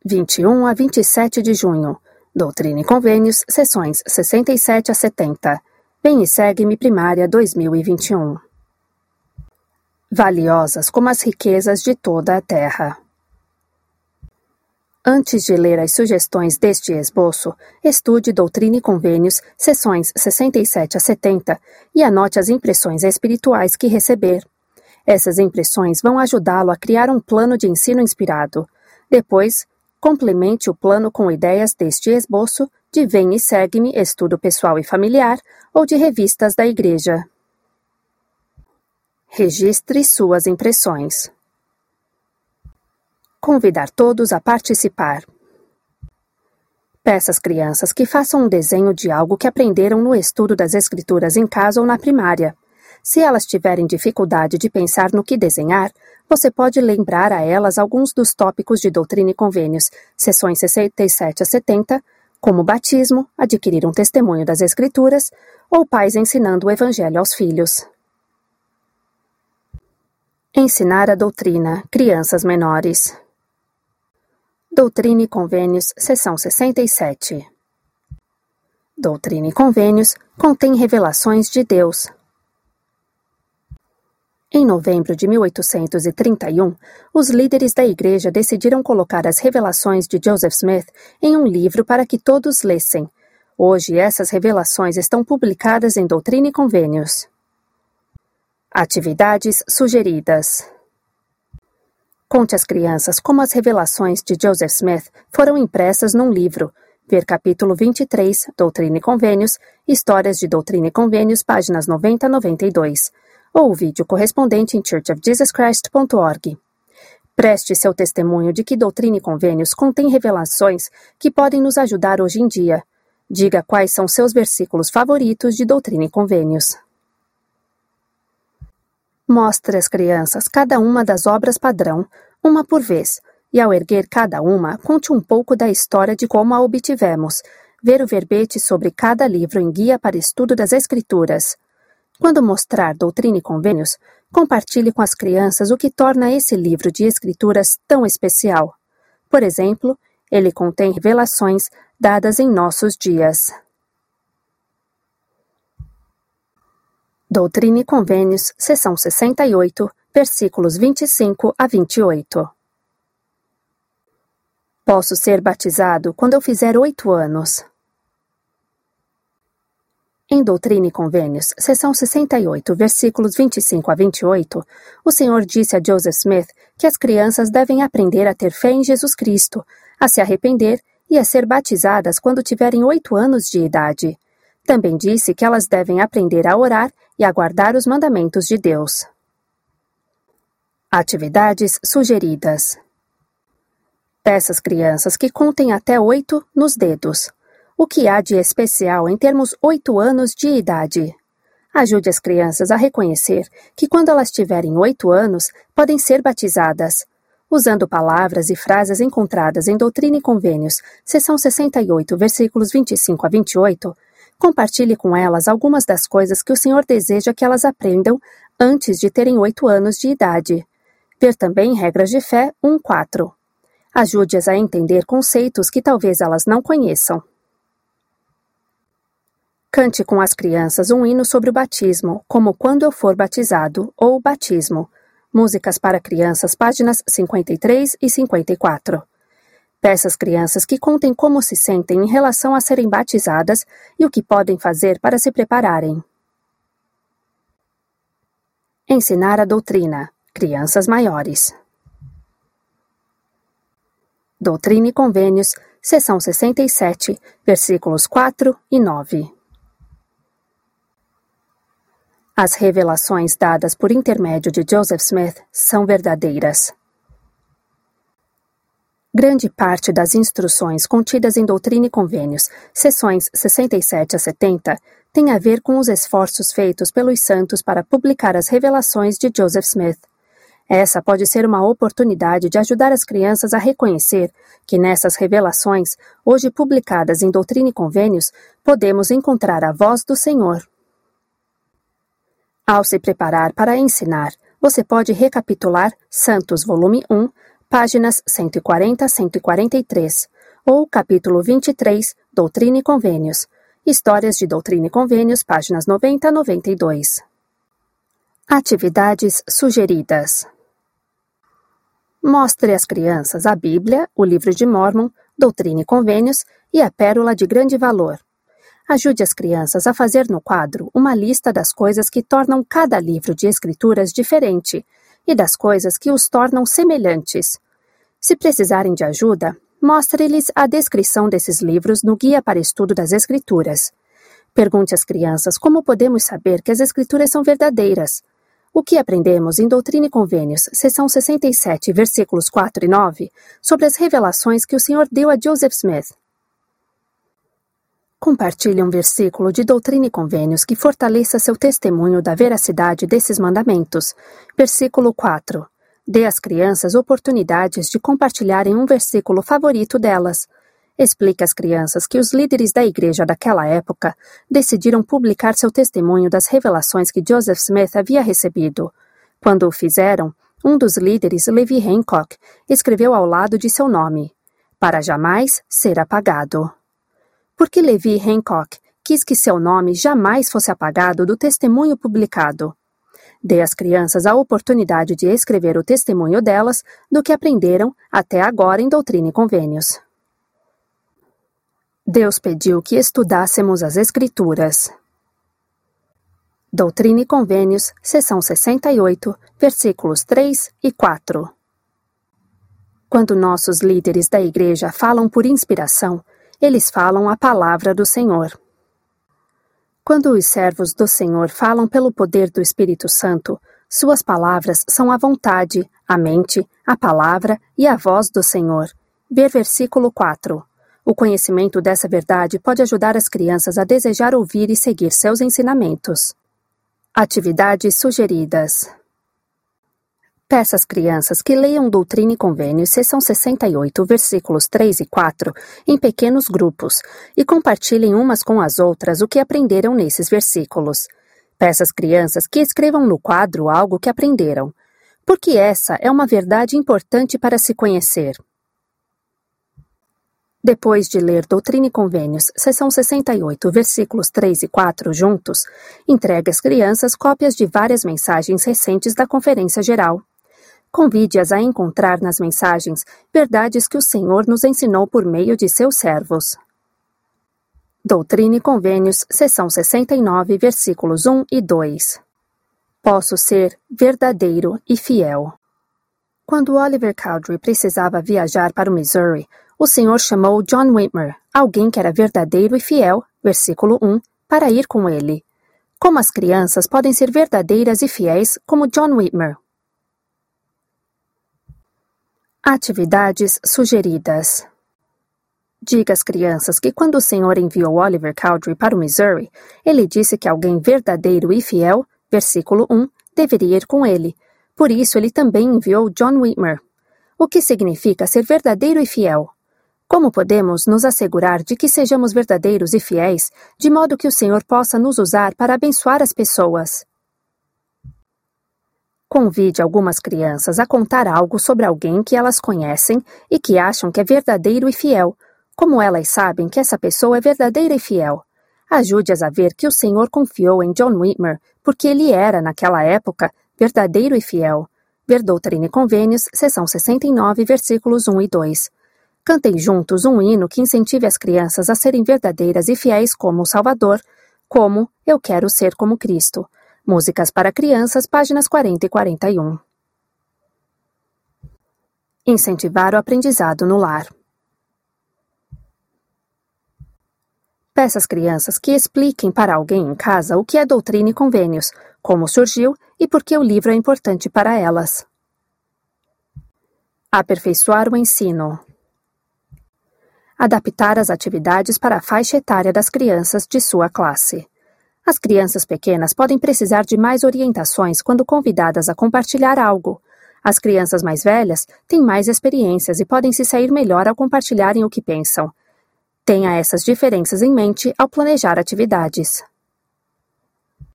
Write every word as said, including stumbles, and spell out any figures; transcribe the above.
vinte e um a vinte e sete de junho. Doutrina e Convênios, sessões sessenta e sete a setenta. Vem e segue-me primária dois mil e vinte e um. Valiosas como as riquezas de toda a terra. Antes de ler as sugestões deste esboço, estude Doutrina e Convênios, sessões sessenta e sete a setenta, e anote as impressões espirituais que receber. Essas impressões vão ajudá-lo a criar um plano de ensino inspirado. Depois, complemente o plano com ideias deste esboço de Vem e Segue-me, estudo pessoal e familiar, ou de revistas da igreja. Registre suas impressões. Convidar todos a participar. Peça às crianças que façam um desenho de algo que aprenderam no estudo das escrituras em casa ou na primária. Se elas tiverem dificuldade de pensar no que desenhar, você pode lembrar a elas alguns dos tópicos de Doutrina e Convênios, sessões sessenta e sete a setenta, como batismo, adquirir um testemunho das escrituras, ou pais ensinando o evangelho aos filhos. Ensinar a doutrina, crianças menores. Doutrina e Convênios, seção sessenta e sete. Doutrina e Convênios contém revelações de Deus. Em novembro de mil oitocentos e trinta e um, os líderes da igreja decidiram colocar as revelações de Joseph Smith em um livro para que todos lessem. Hoje, essas revelações estão publicadas em Doutrina e Convênios. Atividades sugeridas. Conte às crianças como as revelações de Joseph Smith foram impressas num livro. Ver capítulo vinte e três, Doutrina e Convênios, Histórias de Doutrina e Convênios, páginas noventa a noventa e dois. Ou o vídeo correspondente em church of jesus christ ponto org. Preste seu testemunho de que Doutrina e Convênios contém revelações que podem nos ajudar hoje em dia. Diga quais são seus versículos favoritos de Doutrina e Convênios. Mostre às crianças cada uma das obras padrão, uma por vez, e ao erguer cada uma, conte um pouco da história de como a obtivemos. Ver o verbete sobre cada livro em Guia para Estudo das Escrituras. Quando mostrar Doutrina e Convênios, compartilhe com as crianças o que torna esse livro de escrituras tão especial. Por exemplo, ele contém revelações dadas em nossos dias. Doutrina e Convênios, seção sessenta e oito, versículos vinte e cinco a vinte e oito. Posso ser batizado quando eu fizer oito anos. Em Doutrina e Convênios, seção sessenta e oito, versículos vinte e cinco a vinte e oito, o Senhor disse a Joseph Smith que as crianças devem aprender a ter fé em Jesus Cristo, a se arrepender e a ser batizadas quando tiverem oito anos de idade. Também disse que elas devem aprender a orar e a guardar os mandamentos de Deus. Atividades sugeridas. Peça às crianças que contem até oito nos dedos. O que há de especial em termos oito anos de idade? Ajude as crianças a reconhecer que quando elas tiverem oito anos, podem ser batizadas. Usando palavras e frases encontradas em Doutrina e Convênios, seção sessenta e oito, versículos vinte e cinco a vinte e oito, compartilhe com elas algumas das coisas que o Senhor deseja que elas aprendam antes de terem oito anos de idade. Ver também Regras de Fé um ponto quatro. Ajude-as a entender conceitos que talvez elas não conheçam. Cante com as crianças um hino sobre o batismo, como Quando Eu For Batizado ou Batismo. Músicas para crianças, páginas cinquenta e três e cinquenta e quatro. Peça às crianças que contem como se sentem em relação a serem batizadas e o que podem fazer para se prepararem. Ensinar a doutrina, crianças maiores. Doutrina e Convênios, seção sessenta e sete, versículos quatro e nove. As revelações dadas por intermédio de Joseph Smith são verdadeiras. Grande parte das instruções contidas em Doutrina e Convênios, sessões sessenta e sete a setenta, tem a ver com os esforços feitos pelos santos para publicar as revelações de Joseph Smith. Essa pode ser uma oportunidade de ajudar as crianças a reconhecer que nessas revelações, hoje publicadas em Doutrina e Convênios, podemos encontrar a voz do Senhor. Ao se preparar para ensinar, você pode recapitular Santos, volume um, páginas cento e quarenta a cento e quarenta e três, ou capítulo vinte e três, Doutrina e Convênios, Histórias de Doutrina e Convênios, páginas noventa a noventa e dois. Atividades sugeridas. Mostre às crianças a Bíblia, o Livro de Mórmon, Doutrina e Convênios e a Pérola de Grande Valor. Ajude as crianças a fazer no quadro uma lista das coisas que tornam cada livro de escrituras diferente e das coisas que os tornam semelhantes. Se precisarem de ajuda, mostre-lhes a descrição desses livros no Guia para Estudo das Escrituras. Pergunte às crianças como podemos saber que as Escrituras são verdadeiras. O que aprendemos em Doutrina e Convênios, seção sessenta e sete, versículos quatro e nove, sobre as revelações que o Senhor deu a Joseph Smith. Compartilhe um versículo de Doutrina e Convênios que fortaleça seu testemunho da veracidade desses mandamentos. Versículo quatro. Dê às crianças oportunidades de compartilharem um versículo favorito delas. Explique às crianças que os líderes da igreja daquela época decidiram publicar seu testemunho das revelações que Joseph Smith havia recebido. Quando o fizeram, um dos líderes, Levi Hancock, escreveu ao lado de seu nome, para jamais ser apagado. Porque Levi Hancock quis que seu nome jamais fosse apagado do testemunho publicado. Dê às crianças a oportunidade de escrever o testemunho delas do que aprenderam até agora em Doutrina e Convênios. Deus pediu que estudássemos as Escrituras. Doutrina e Convênios, seção sessenta e oito, versículos três e quatro. Quando nossos líderes da igreja falam por inspiração, eles falam a palavra do Senhor. Quando os servos do Senhor falam pelo poder do Espírito Santo, suas palavras são a vontade, a mente, a palavra e a voz do Senhor. Ver versículo quatro. O conhecimento dessa verdade pode ajudar as crianças a desejar ouvir e seguir seus ensinamentos. Atividades sugeridas. Peça às crianças que leiam Doutrina e Convênios, seção sessenta e oito, versículos três e quatro, em pequenos grupos, e compartilhem umas com as outras o que aprenderam nesses versículos. Peça às crianças que escrevam no quadro algo que aprenderam, porque essa é uma verdade importante para se conhecer. Depois de ler Doutrina e Convênios, seção sessenta e oito, versículos três e quatro juntos, entregue às crianças cópias de várias mensagens recentes da Conferência Geral. Convide-as a encontrar nas mensagens verdades que o Senhor nos ensinou por meio de seus servos. Doutrina e Convênios, seção sessenta e nove, versículos um e dois. Posso ser verdadeiro e fiel. Quando Oliver Cowdery precisava viajar para o Missouri, o Senhor chamou John Whitmer, alguém que era verdadeiro e fiel, versículo um, para ir com ele. Como as crianças podem ser verdadeiras e fiéis como John Whitmer? Atividades sugeridas. Diga às crianças que quando o Senhor enviou Oliver Cowdery para o Missouri, ele disse que alguém verdadeiro e fiel, versículo um, deveria ir com ele. Por isso ele também enviou John Whitmer. O que significa ser verdadeiro e fiel? Como podemos nos assegurar de que sejamos verdadeiros e fiéis, de modo que o Senhor possa nos usar para abençoar as pessoas? Convide algumas crianças a contar algo sobre alguém que elas conhecem e que acham que é verdadeiro e fiel. Como elas sabem que essa pessoa é verdadeira e fiel? Ajude-as a ver que o Senhor confiou em John Whitmer porque ele era, naquela época, verdadeiro e fiel. Ver Doutrina e Convênios, seção sessenta e nove, versículos um e dois. Cantem juntos um hino que incentive as crianças a serem verdadeiras e fiéis como o Salvador, como Eu Quero Ser como Cristo. Músicas para Crianças, páginas quarenta e quarenta e um. Incentivar o aprendizado no lar. Peça às crianças que expliquem para alguém em casa o que é Doutrina e Convênios, como surgiu e por que o livro é importante para elas. Aperfeiçoar o ensino. Adaptar as atividades para a faixa etária das crianças de sua classe. As crianças pequenas podem precisar de mais orientações quando convidadas a compartilhar algo. As crianças mais velhas têm mais experiências e podem se sair melhor ao compartilharem o que pensam. Tenha essas diferenças em mente ao planejar atividades.